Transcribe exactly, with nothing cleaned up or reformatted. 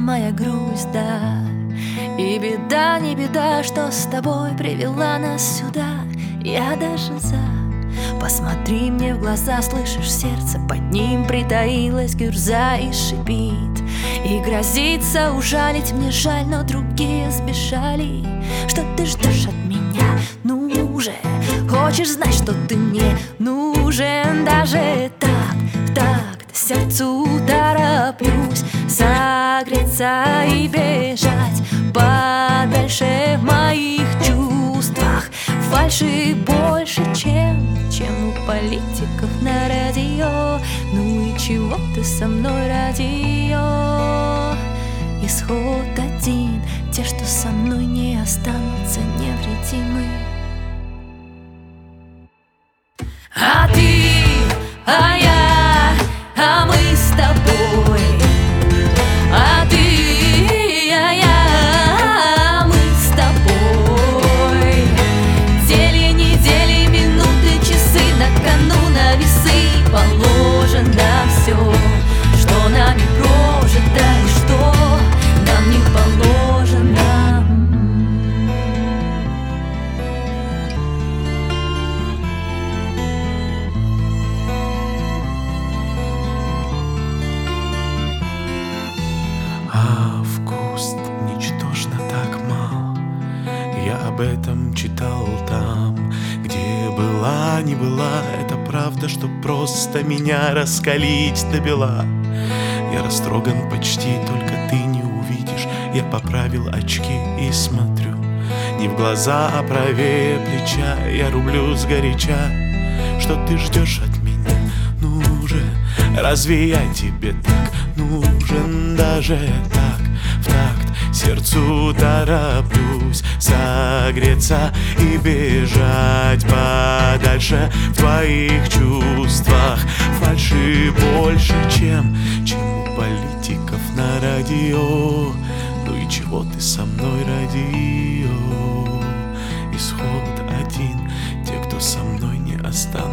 моя грусть, да. И беда, не беда, что с тобой привела нас сюда. Я даже за. Посмотри мне в глаза, слышишь сердце, под ним притаилась гюрза и шипит. И грозится ужалить, мне жаль, но другие сбежали. Что ты ждешь от меня? Ну же, хочешь знать, что ты мне нужен? Даже так, в такт сердцу тороплюсь согреться и бежать подальше в моих чувствах. Фальши больше, чем, чем у политиков на радио. Ну и чего ты со мной, радио? Исход один, те, что со мной не останутся невредимы. А ты, а я, а мы с тобой. А ты, а я, а мы с тобой. Дели, недели, минуты, часы, на кону, на весы положено все, что нами прожито и что нам не положено. Август ничтожно так мал. Я об этом читал там, где была, не была. Это правда, что просто меня раскалить до бела. Я растроган почти, только ты не увидишь. Я поправил очки и смотрю не в глаза, а правее плеча. Я рублю сгоряча, что ты ждешь от меня. Ну же, разве я тебе так нужен? Даже так, в такт сердцу тороплюсь согреться и бежать подальше в твоих чувствах. Фальши больше, чем, чем у политиков на радио. Ну и чего ты со мной, радио? Исход один, те, кто со мной не остался